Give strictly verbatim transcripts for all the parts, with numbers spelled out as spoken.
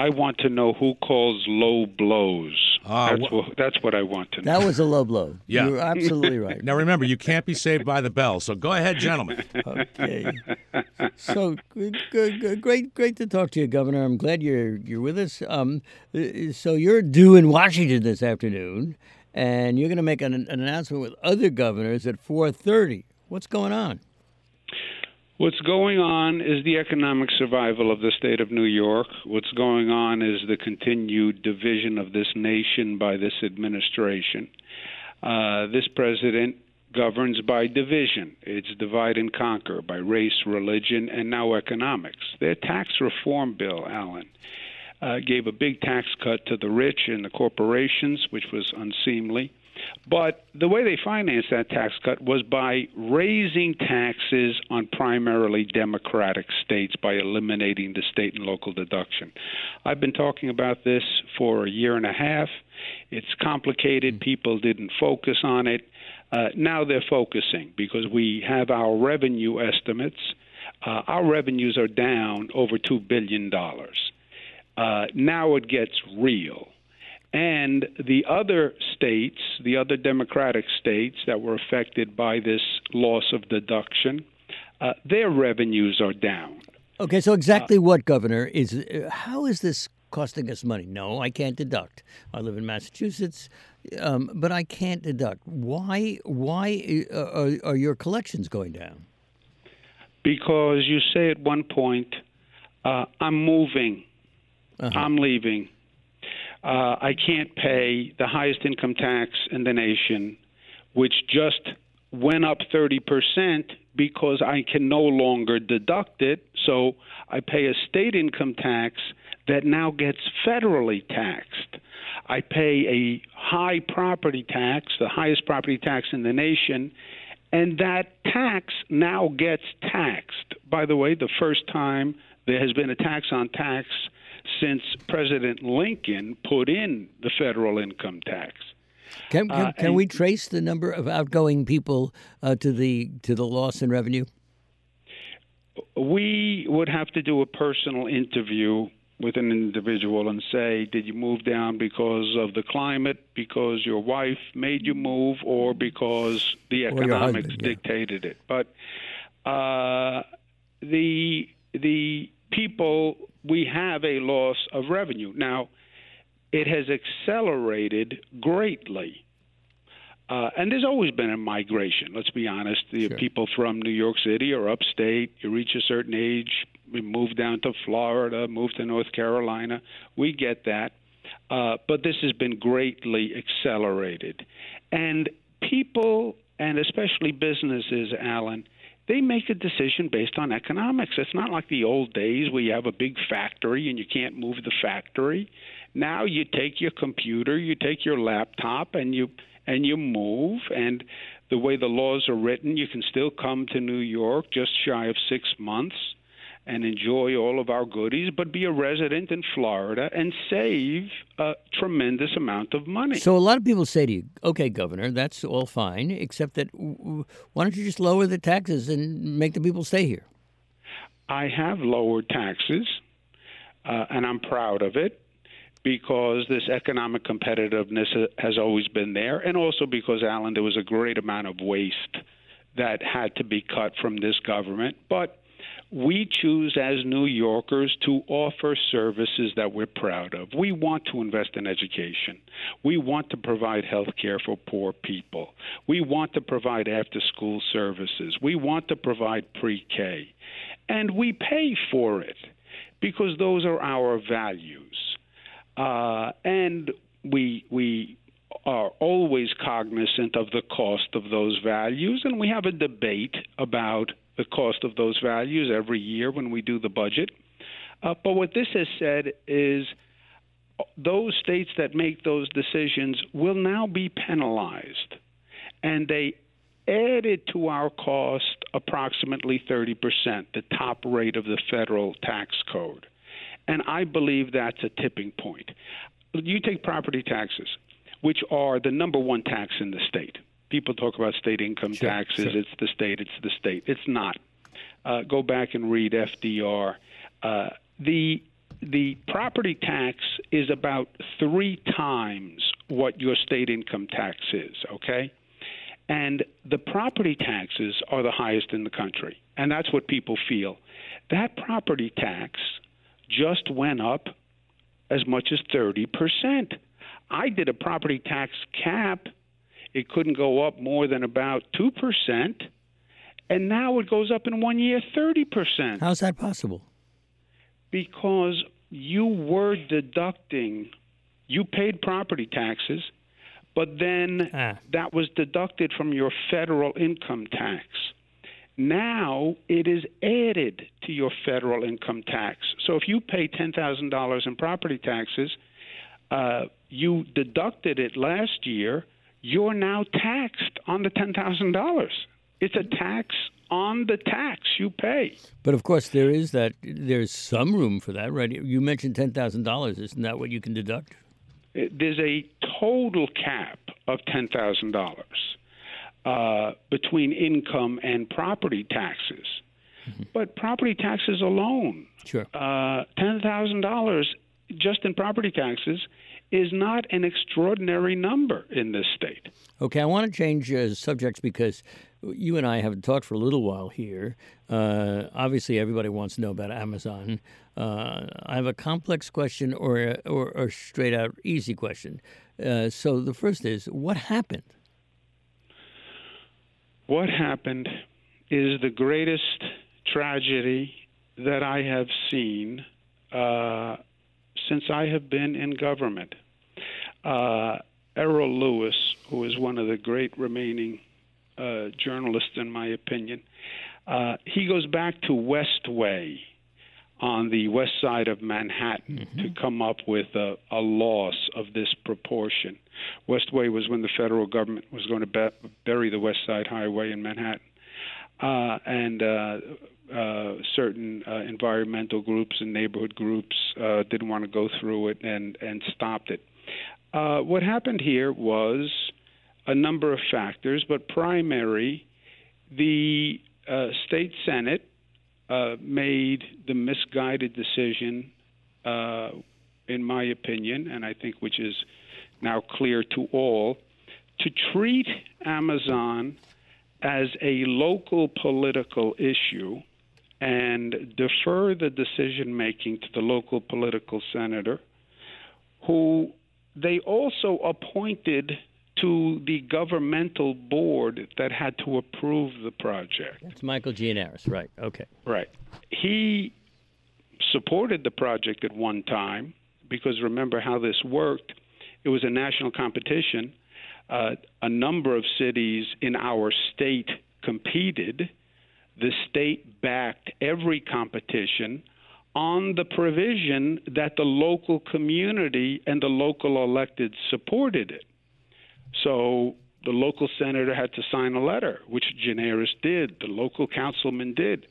I want to know who calls low blows. Uh, that's, wh- what, that's what I want to know. That was a low blow. Yeah. You're absolutely right. Now, remember, you can't be saved by the bell, so go ahead, gentlemen. Okay. So good, good, good, great, great to talk to you, Governor. I'm glad you're you're with us. Um, uh, so you're due in Washington this afternoon, and you're going to make an, an announcement with other governors at four thirty. What's going on? What's going on is the economic survival of the state of New York. What's going on is the continued division of this nation by this administration. Uh, this president governs by division. It's divide and conquer by race, religion, and now economics. Their tax reform bill, Alan, uh, gave a big tax cut to the rich and the corporations, which was unseemly. But the way they financed that tax cut was by raising taxes on primarily Democratic states by eliminating the state and local deduction. I've been talking about this for a year and a half. It's complicated. People didn't focus on it. Uh, now they're focusing because we have our revenue estimates. Uh, our revenues are down over two billion dollars. Uh, now it gets real. And the other states, the other Democratic states that were affected by this loss of deduction, uh, their revenues are down. Okay, so exactly uh, what, Governor, is uh, how is this costing us money? No, I can't deduct. I live in Massachusetts, um, but I can't deduct. Why? Why are, are your collections going down? Because you say at one point, uh, "I'm moving, uh-huh. I'm leaving." Uh, I can't pay the highest income tax in the nation, which just went up thirty percent because I can no longer deduct it. So I pay a state income tax that now gets federally taxed. I pay a high property tax, the highest property tax in the nation, and that tax now gets taxed. By the way, the first time there has been a tax on tax since President Lincoln put in the federal income tax. Can, can, uh, can we trace the number of outgoing people uh, to the to the loss in revenue? We would have to do a personal interview with an individual and say, did you move down because of the climate, because your wife made you move, or because the economics husband, yeah. dictated it? But uh, the the people, we have a loss of revenue. Now, it has accelerated greatly. Uh, and there's always been a migration, let's be honest. The Sure. people from New York City or upstate, you reach a certain age, we move down to Florida, move to North Carolina. We get that. Uh, but this has been greatly accelerated. And people, and especially businesses, Alan, they make a decision based on economics. It's not like the old days where you have a big factory and you can't move the factory. Now you take your computer, you take your laptop, and you and you move. And the way the laws are written, you can still come to New York just shy of six months and enjoy all of our goodies, but be a resident in Florida and save a tremendous amount of money. So a lot of people say to you, okay, Governor, that's all fine, except that w- why don't you just lower the taxes and make the people stay here? I have lowered taxes, uh, and I'm proud of it because this economic competitiveness has always been there, and also because, Alan, there was a great amount of waste that had to be cut from this government. But we choose as New Yorkers to offer services that we're proud of. We want to invest in education. We want to provide health care for poor people. We want to provide after-school services. We want to provide pre-K. And we pay for it because those are our values. Uh, and we we are always cognizant of the cost of those values, and we have a debate about the cost of those values every year when we do the budget. Uh, but what this has said is those states that make those decisions will now be penalized. And they added to our cost approximately thirty percent, the top rate of the federal tax code. And I believe that's a tipping point. You take property taxes, which are the number one tax in the state. People talk about state income Sure, taxes. sure. It's the state. It's the state. It's not. Uh, go back and read F D R. Uh, the the property tax is about three times what your state income tax is, okay? And the property taxes are the highest in the country, and that's what people feel. That property tax just went up as much as thirty percent. I did a property tax cap. It couldn't go up more than about two percent, and now it goes up in one year thirty percent. How's that possible? Because you were deducting, you paid property taxes, but then ah. that was deducted from your federal income tax. Now it is added to your federal income tax. So if you pay ten thousand dollars in property taxes, uh, you deducted it last year, you're now taxed on the ten thousand dollars. It's a tax on the tax you pay. But of course, there is that. There's some room for that, right? You mentioned ten thousand dollars. Isn't that what you can deduct? There's a total cap of ten thousand dollars uh, between income and property taxes. Mm-hmm. But property taxes alone, sure, uh, ten thousand dollars just in property taxes is not an extraordinary number in this state. Okay, I want to change uh, subjects because you and I have talked for a little while here. Uh, obviously, everybody wants to know about Amazon. Uh, I have a complex question or a, or a straight out easy question. Uh, so the first is, what happened? What happened is the greatest tragedy that I have seen uh, since I have been in government. Uh, Errol Lewis, who is one of the great remaining uh, journalists, in my opinion, uh, he goes back to Westway on the west side of Manhattan mm-hmm. to come up with a, a loss of this proportion. Westway was when the federal government was going to be- bury the West Side Highway in Manhattan. Uh, and uh, uh, certain uh, environmental groups and neighborhood groups uh, didn't want to go through it and, and stopped it. Uh, what happened here was a number of factors, but primary, the uh, state Senate uh, made the misguided decision, uh, in my opinion, and I think which is now clear to all, to treat Amazon as a local political issue and defer the decision-making to the local political senator, who they also appointed to the governmental board that had to approve the project. That's Michael Gianaris, right, okay. Right. He supported the project at one time because remember how this worked. It was a national competition. Uh, a number of cities in our state competed. The state backed every competition on the provision that the local community and the local elected supported it. So the local senator had to sign a letter, which Gianaris did. The local councilman did.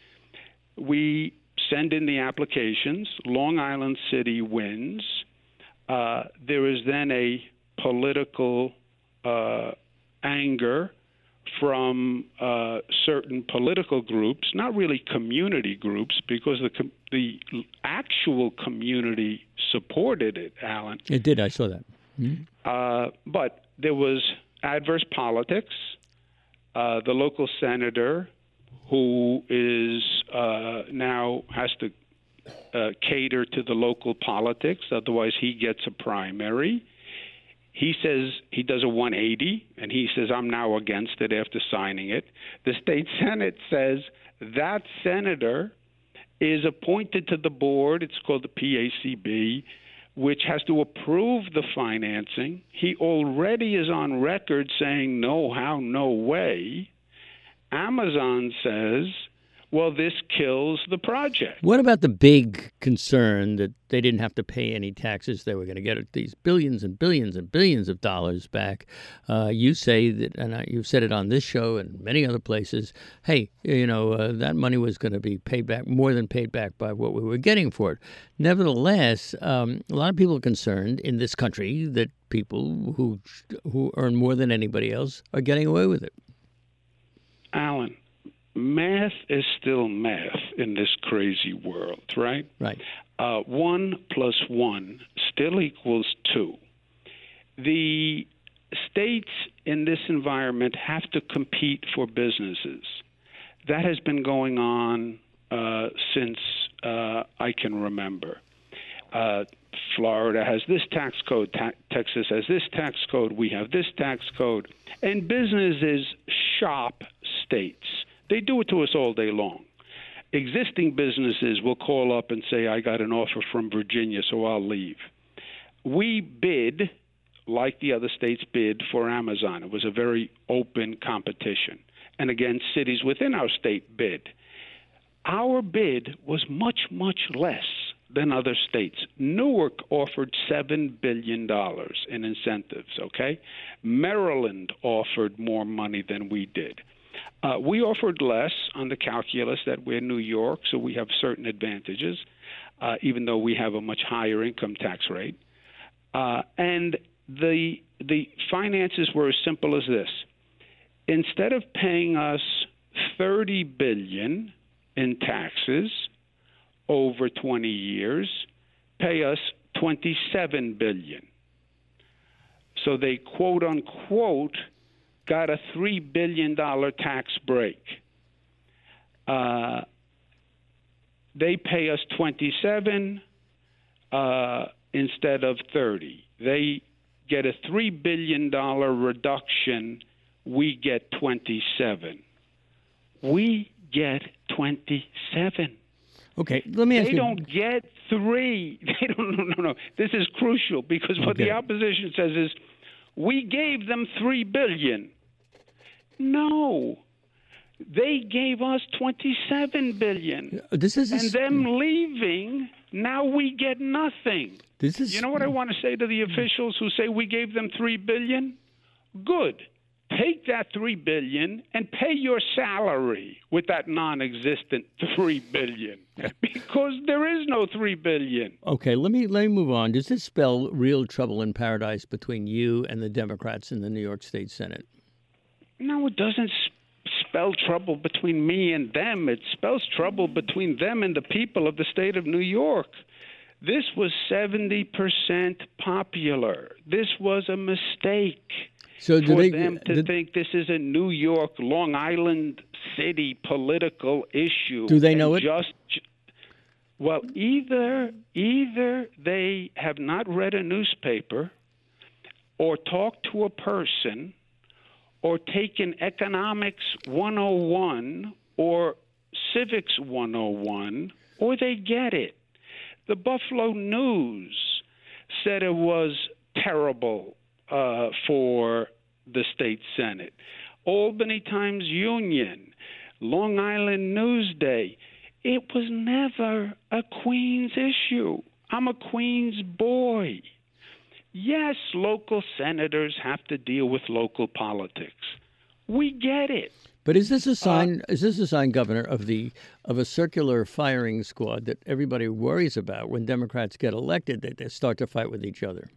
We send in the applications. Long Island City wins. Uh, there is then a political uh, anger from uh, certain political groups, not really community groups, because the com- the actual community supported it, Alan. It did. I saw that. Mm-hmm. Uh, but there was adverse politics. Uh, the local senator, who is uh, now has to uh, cater to the local politics, otherwise he gets a primary. He says he does a one eighty, and he says, I'm now against it after signing it. The state Senate says that senator is appointed to the board. It's called the P A C B, which has to approve the financing. He already is on record saying, no, how, no way. Amazon says, well, this kills the project. What about the big concern that they didn't have to pay any taxes? They were going to get these billions and billions and billions of dollars back. Uh, you say that, and you've said it on this show and many other places, hey, you know, uh, that money was going to be paid back, more than paid back by what we were getting for it. Nevertheless, um, a lot of people are concerned in this country that people who who earn more than anybody else are getting away with it. Alan, math is still math in this crazy world, right? Right. Uh, one plus one still equals two. The states in this environment have to compete for businesses. That has been going on uh, since uh, I can remember. Uh, Florida has this tax code, ta- Texas has this tax code, we have this tax code, and businesses shop states. They do it to us all day long. Existing businesses will call up and say, I got an offer from Virginia, so I'll leave. We bid, like the other states bid, for Amazon. It was a very open competition. And again, cities within our state bid. Our bid was much, much less than other states. Newark offered seven billion dollars in incentives, okay? Maryland offered more money than we did. Uh, we offered less on the calculus that we're New York, so we have certain advantages, uh, even though we have a much higher income tax rate. Uh, and the the finances were as simple as this. Instead of paying us thirty billion dollars in taxes over twenty years, pay us twenty-seven billion dollars. So they, quote unquote, got a three billion dollars tax break. Uh, they pay us twenty-seven uh, instead of thirty. They get a three billion dollars reduction. We get twenty-seven. We get twenty-seven. Okay, let me ask they you. They don't get three. They don't. No, no, no. This is crucial because what okay. the opposition says is, we gave them three billion dollars. No, they gave us twenty-seven billion dollars. This is a, and them leaving. Now we get nothing. This is. You know what I want to say to the officials who say we gave them three billion dollars? Good. Take that three billion dollars and pay your salary with that non-existent three billion dollars because there is no three billion dollars. Okay, let me let me move on. Does this spell real trouble in paradise between you and the Democrats in the New York State Senate? No, it doesn't spell trouble between me and them. It spells trouble between them and the people of the state of New York. This was seventy percent popular. This was a mistake. So do for they, them to did, think this is a New York, Long Island City political issue. Do they know it? Just, well, either either they have not read a newspaper or talked to a person or taken Economics one oh one or Civics one oh one, or they get it. The Buffalo News said it was terrible Uh, for the state Senate. Albany Times Union, Long Island Newsday. It was never a Queens issue. I'm a Queens boy. Yes, local senators have to deal with local politics. We get it. But is this a sign? Uh, is this a sign, Governor, of the of a circular firing squad that everybody worries about when Democrats get elected? That they start to fight with each other.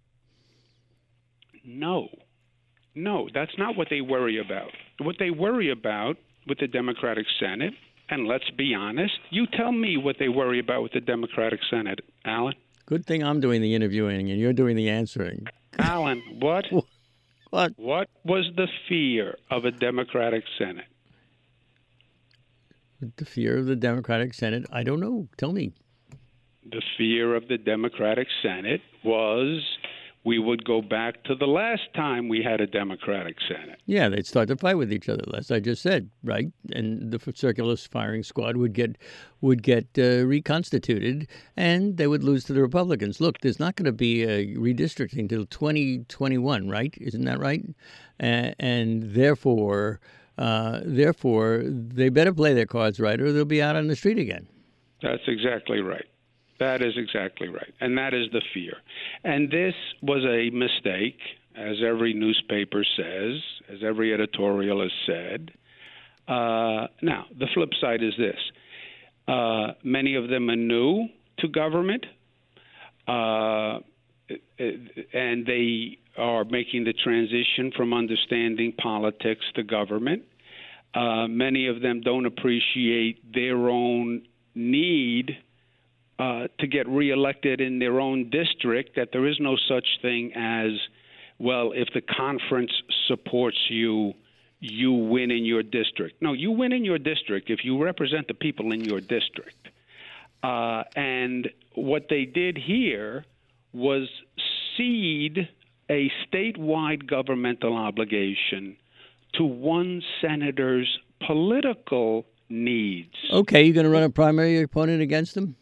No, no, that's not what they worry about. What they worry about with the Democratic Senate, and let's be honest, you tell me what they worry about with the Democratic Senate, Alan. Good thing I'm doing the interviewing and you're doing the answering. Alan, what? What? What was the fear of a Democratic Senate? The fear of the Democratic Senate? I don't know. Tell me. The fear of the Democratic Senate was we would go back to the last time we had a Democratic Senate. Yeah, they'd start to fight with each other, as I just said, right? And the circular firing squad would get would get uh, reconstituted, and they would lose to the Republicans. Look, there's not going to be a redistricting until twenty twenty-one, right? Isn't that right? Uh, and therefore, uh, therefore, they better play their cards right, or they'll be out on the street again. That's exactly right. That is exactly right. And that is the fear. And this was a mistake, as every newspaper says, as every editorial has said. Uh, now, the flip side is this. Uh, many of them are new to government, uh, and they are making the transition from understanding politics to government. Uh, many of them don't appreciate their own need uh, to get reelected in their own district, that there is no such thing as, well, if the conference supports you, you win in your district. No, you win in your district if you represent the people in your district. Uh, and what they did here was cede a statewide governmental obligation to one senator's political needs. Okay, you're going to run a primary opponent against him?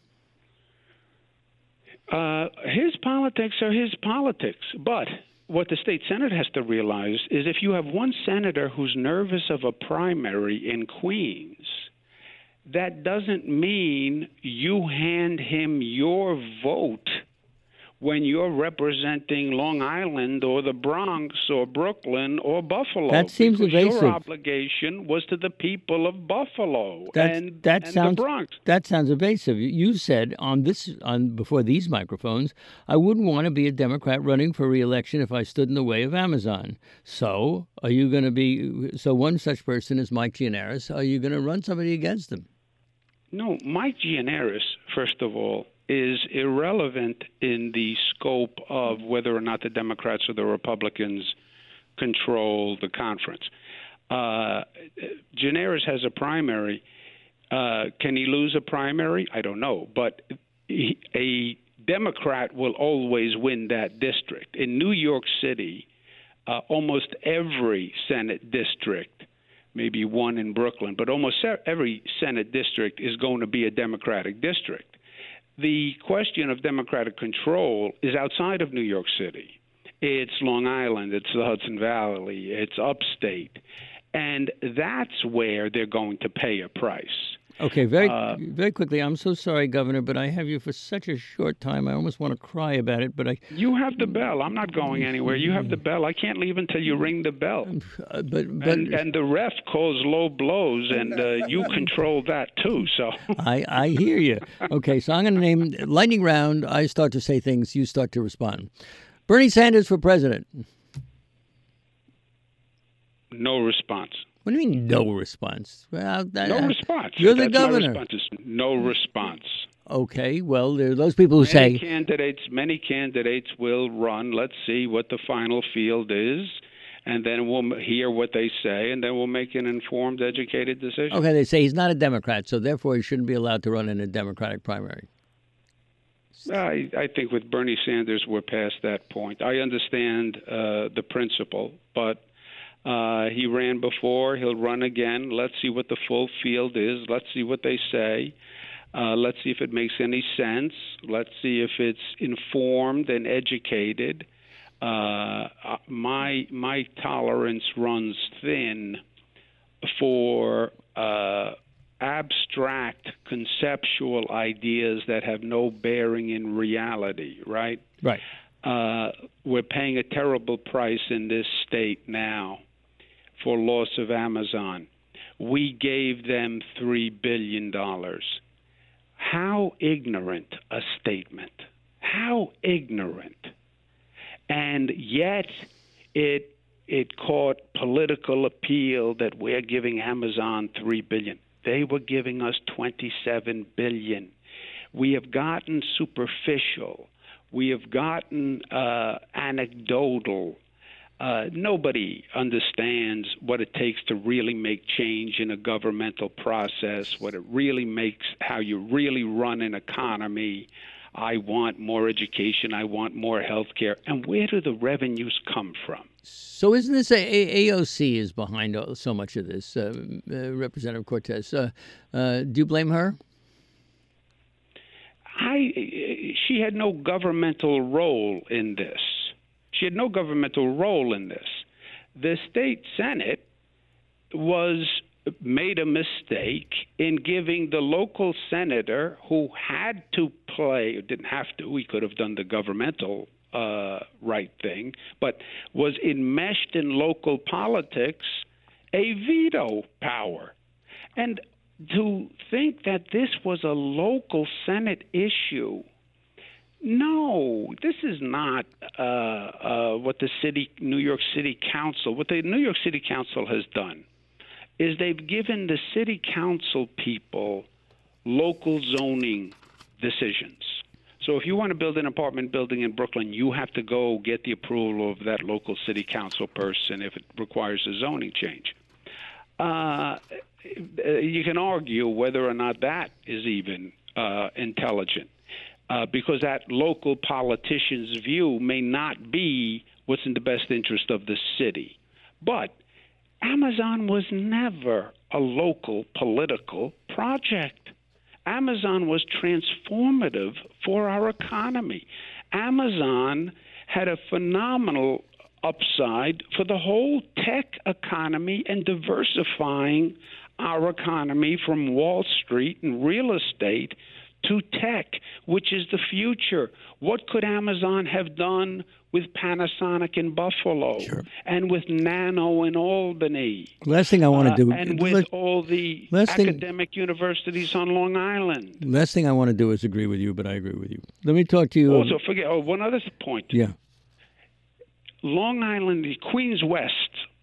Uh, his politics are his politics. But what the state Senate has to realize is if you have one senator who's nervous of a primary in Queens, that doesn't mean you hand him your vote when you're representing Long Island or the Bronx or Brooklyn or Buffalo. That seems because evasive. Your obligation was to the people of Buffalo That's, and, that and sounds, the Bronx. That sounds evasive. You said on this, on before these microphones, I wouldn't want to be a Democrat running for re-election if I stood in the way of Amazon. So are you going to be? So one such person is Mike Gianaris. Are you going to run somebody against him? No, Mike Gianaris, first of all, is irrelevant in the scope of whether or not the Democrats or the Republicans control the conference. Uh, Gianaris has a primary. Uh, can he lose a primary? I don't know. But he, a Democrat will always win that district. In New York City, uh, almost every Senate district, maybe one in Brooklyn, but almost every Senate district is going to be a Democratic district. The question of Democratic control is outside of New York City. It's Long Island, it's the Hudson Valley, it's upstate. And that's where they're going to pay a price. Okay, very uh, very quickly, I'm so sorry, Governor, but I have you for such a short time. I almost want to cry about it, but I... You have the bell. I'm not going anywhere. You have the bell. I can't leave until you ring the bell. Uh, but, but and, and the ref calls low blows, and uh, you control that too. So I, I hear you. Okay, so I'm going to name lightning round. I start to say things, you start to respond. Bernie Sanders for president. No response. What do you mean, no response? Well, that, no response. You're the That's governor. My response is no response. Okay, well, there are those people who many say candidates. Many candidates will run. Let's see what the final field is, and then we'll hear what they say, and then we'll make an informed, educated decision. Okay, they say he's not a Democrat, so therefore he shouldn't be allowed to run in a Democratic primary. I, I think with Bernie Sanders, we're past that point. I understand uh, the principle, but uh, he ran before. He'll run again. Let's see what the full field is. Let's see what they say. Uh, let's see if it makes any sense. Let's see if it's informed and educated. Uh, my my tolerance runs thin for uh, abstract conceptual ideas that have no bearing in reality, right? Right. Uh, we're paying a terrible price in this state now for loss of Amazon. We gave them three billion dollars. How ignorant a statement. How ignorant. And yet it it caught political appeal that we're giving Amazon three billion dollars. They were giving us twenty-seven billion dollars. We have gotten superficial. We have gotten uh, anecdotal. Uh, nobody understands what it takes to really make change in a governmental process, what it really makes, how you really run an economy. I want more education. I want more health care. And where do the revenues come from? So isn't this a- a- AOC is behind all, so much of this, uh, uh, Representative Cortez? Uh, uh, do you blame her? I, she had no governmental role in this. She had no governmental role in this. The state Senate was made a mistake in giving the local senator who had to play, didn't have to, he could have done the governmental uh, right thing, but was enmeshed in local politics, a veto power. And to think that this was a local Senate issue, no, this is not uh, uh, what the city, New York City Council, what the New York City Council has done is they've given the city council people local zoning decisions. So if you want to build an apartment building in Brooklyn, you have to go get the approval of that local city council person if it requires a zoning change. Uh, you can argue whether or not that is even uh, intelligent, uh, because that local politician's view may not be what's in the best interest of the city. But Amazon was never a local political project. Amazon was transformative for our economy. Amazon had a phenomenal upside for the whole tech economy and diversifying our economy from Wall Street and real estate to tech, which is the future. What could Amazon have done with Panasonic in Buffalo, sure. and with Nano in Albany? Last thing I want to uh, do, and with let, all the thing, academic universities on Long Island. Last thing I want to do is agree with you, but I agree with you. Let me talk to you. Also, forget. Oh, one other point. Yeah. Long Island, Queens West.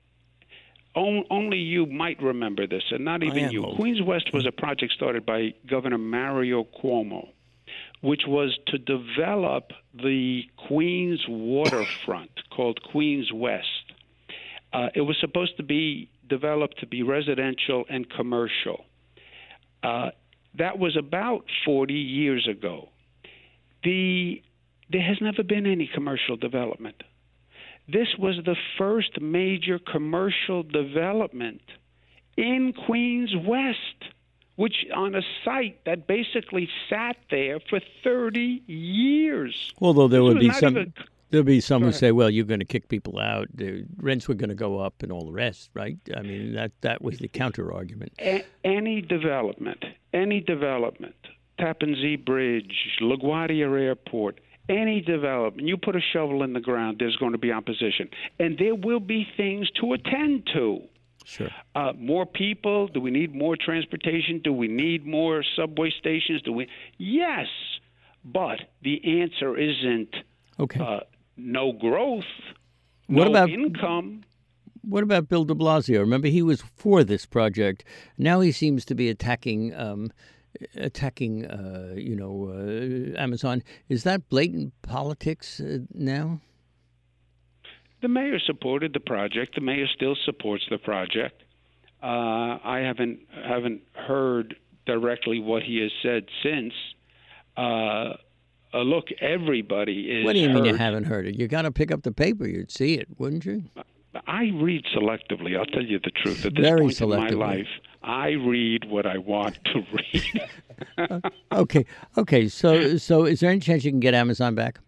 Only you might remember this, and not even you. Old. Queens West was a project started by Governor Mario Cuomo, which was to develop the Queens waterfront called Queens West. Uh, it was supposed to be developed to be residential and commercial. Uh, that was about forty years ago. The there has never been any commercial development. This was the first major commercial development in Queens West, which on a site that basically sat there for thirty years. Although there This would was be not some, even- there'll be some Go who ahead. say, "Well, you're going to kick people out. The rents were going to go up, and all the rest." Right? I mean, that that was the counter argument. A- any development, any development, Tappan Zee Bridge, LaGuardia Airport, any development, you put a shovel in the ground, there's going to be opposition. And there will be things to attend to. Sure. Uh, more people? Do we need more transportation? Do we need more subway stations? Do we? Yes, but the answer isn't Okay. uh, no growth, What no about- income. What about Bill de Blasio? Remember, he was for this project. Now he seems to be attacking, um, attacking, uh, you know, uh, Amazon. Is that blatant politics uh, now? The mayor supported the project. The mayor still supports the project. Uh, I haven't haven't heard directly what he has said since. Uh, uh, look, everybody is. What do you mean you hurt. haven't heard it? You got to pick up the paper. You'd see it, wouldn't you? I read selectively. I'll tell you the truth. At this Very point in my selectively. life, I read what I want to read. Okay, okay. So, so is there any chance you can get Amazon back?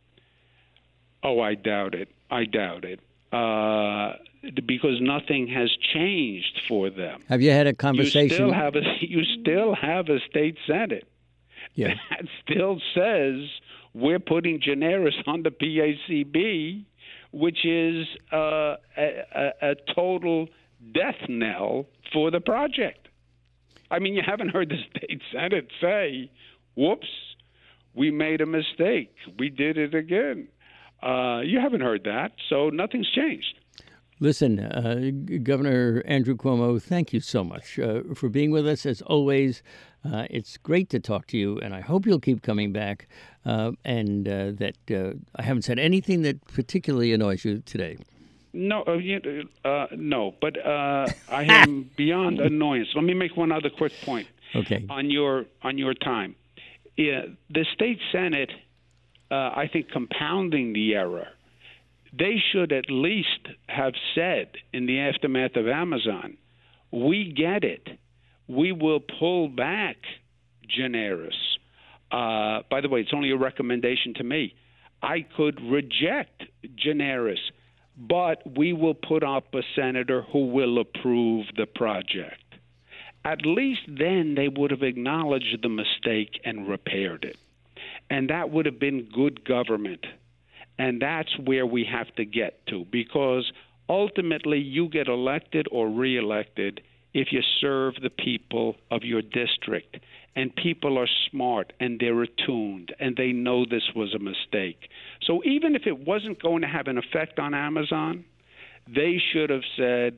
Oh, I doubt it. I doubt it. Uh, because nothing has changed for them. Have you had a You conversation? still have a you still have a state senate Yeah. that still says we're putting Generis on the P A C B, which is uh, a, a, a total death knell for the project. I mean, you haven't heard the state senate say, "Whoops, we made a mistake. We did it again." Uh, you haven't heard that, so nothing's changed. Listen, uh, Governor Andrew Cuomo, thank you so much uh, for being with us. As always, uh, it's great to talk to you, and I hope you'll keep coming back. Uh, and uh, that uh, I haven't said anything that particularly annoys you today. No, uh, you, uh, no, but uh, I am beyond annoyance. Let me make one other quick point. Okay. On your on your time, yeah, the state senate, uh, I think, compounding the error. They should at least have said in the aftermath of Amazon, we get it. We will pull back Generis. Uh, by the way, it's only a recommendation to me. I could reject Generis, but we will put up a senator who will approve the project. At least then they would have acknowledged the mistake and repaired it. And that would have been good government. And that's where we have to get to, because ultimately you get elected or reelected if you serve the people of your district. And people are smart and they're attuned and they know this was a mistake. So even if it wasn't going to have an effect on Amazon, they should have said,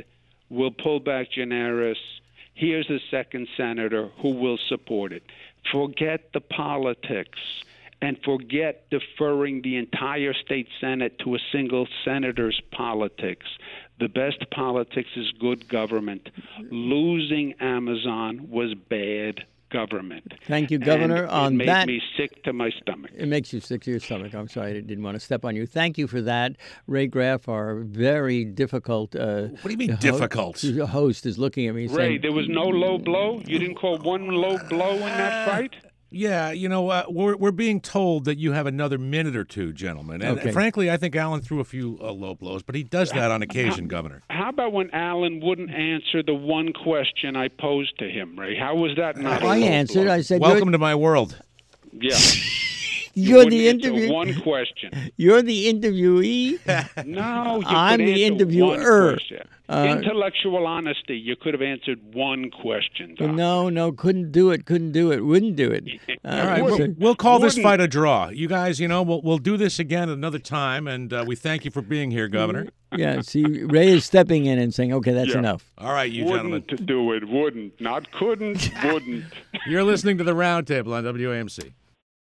will pull back generis. Here's a second senator who will support it. Forget the politics and forget deferring the entire state Senate to a single senator's politics. The best politics is good government. Losing Amazon was bad government. Thank you, Governor. And on it made that, me sick to my stomach. It makes you sick to your stomach. I'm sorry, I didn't want to step on you. Thank you for that. Ray Graff, our very difficult. Uh, what do you mean ho- difficult? Host is looking at me. Ray, saying, there was no low blow. You didn't call one low blow in that fight. Yeah, you know, uh, we're we're being told that you have another minute or two, gentlemen. And Okay. frankly, I think Alan threw a few uh, low blows, but he does that on occasion, Governor. How about when Alan wouldn't answer the one question I posed to him, Ray? How was that not a I low answered. blow? I said, Welcome you're, to my world. Yeah. you're wouldn't the answer interview. One question. You're the interviewee. No, you I'm could the answer interviewer. one question. Uh, Intellectual honesty. You could have answered one question. Doc. no, no, couldn't do it. Couldn't do it. Wouldn't do it. Uh, All right, Wouldn't- we'll, we'll call this wouldn't- fight a draw. You guys, you know, we'll we'll do this again another time, and uh, we thank you for being here, Governor. Yeah. See, Ray is stepping in and saying, "Okay, that's Yeah. enough." All right, you wouldn't gentlemen. do it. Wouldn't. Not couldn't. Wouldn't. You're listening to the Roundtable on W A M C.